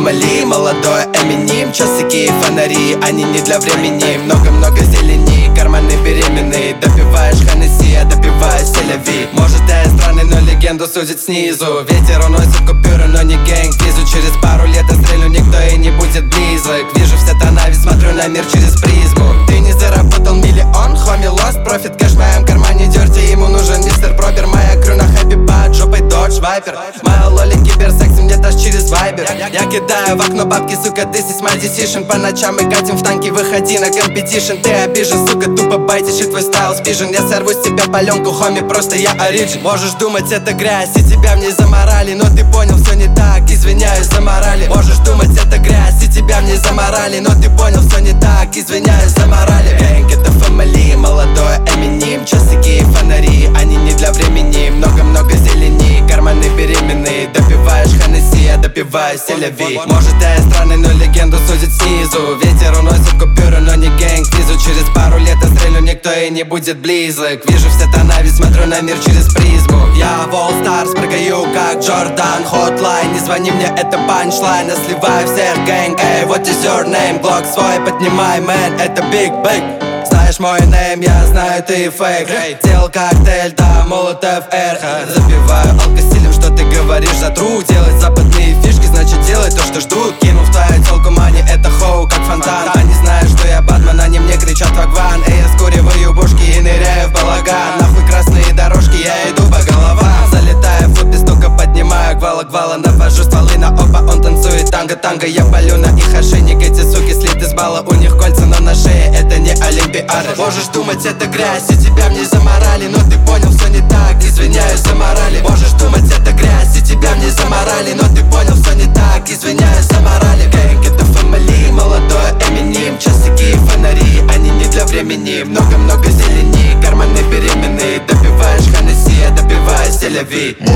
Family, молодой Эминем. Часики и фонари, они не для времени. Много-много зелени, карманы беременные. Допиваешь Хеннесси, я допиваю селяви. Может я и странный, но легенду судит снизу. Ветер уносит купюры, но не гэнг визу. Через пару лет отстрелю, никто и не будет близок. Вижу все тона, ведь смотрю на мир через призму. Ты не заработал миллион, хоми lost profit. Кэш в моем кармане дерти, ему нужен мистер Пропер. Моя крю на хэппи бат, жопой додж вайпер. Моя лоли киберсекс, мне даже через вайбер. Я кидаю в окно бабки, сука, this is my decision. По ночам мы катим в танки, выходи на компетишн. Ты обижен, сука, тупо байтишь, и твой стайл спижен. Я сорву с тебя паленку, хоми, просто я оригин. Можешь думать, это грязь, и тебя в ней заморали. Но ты понял, все не так, извиняюсь за морали. Можешь думать, это грязь, и тебя в ней заморали. Но ты понял, все не так, извиняюсь за морали. Гэнг, это family, молодой Эминем. Часики и фонари, они не для времени. Много-много зелени, карманы беременные. Допиваешь Хеннесси, я допиваю селяви. Может я и странный, но легенду судит снизу. Ветер уносит купюры, но не гэнг визу. Через пару лет отстрелю, никто и не будет близок. Вижу все тона, ведь смотрю на мир через призму. Я в All Stars, прыгаю как Джордан. Hotline, не звони мне, это панчлайн. Я сливаю всех гэнг, эй, what is your name? Глок свой поднимай, мэн, это Big Big. Знаешь мой нейм, я знаю, ты фейк. Делал коктейль, да, Молотов Р. Запиваю алкостилем, что ты говоришь за тру. Делать западные фишки, значит делай то, что ждут. Кину в твою телку мани, это хоу, как фонтан. Они знают, что я Батман, они мне кричат вагван. Эй, я скуриваю бушки и ныряю в балаган. Нахуй красные дорожки, я иду по головам. Залетаю в фут, без стука поднимаю гвала-гвала. Навожу стволы на опа, он танцует танго-танго. Я палю на их ошейник, эти суки слиты с балла. У них кольца, но на шее, это не олимпиада. Можешь думать, это грязь, и тебя в ней заморали. Но ты понял, все не так, извиняюсь за морали. Можешь думать, это грязь, и тебя в ней заморали. Но ты понял, все не так, извиняюсь за морали. Гэнг, это family, молодой Эминем. Часики и фонари, они не для времени. Много-много зелени, карманы беременные. Допиваешь Хеннесси, я допиваю селяви.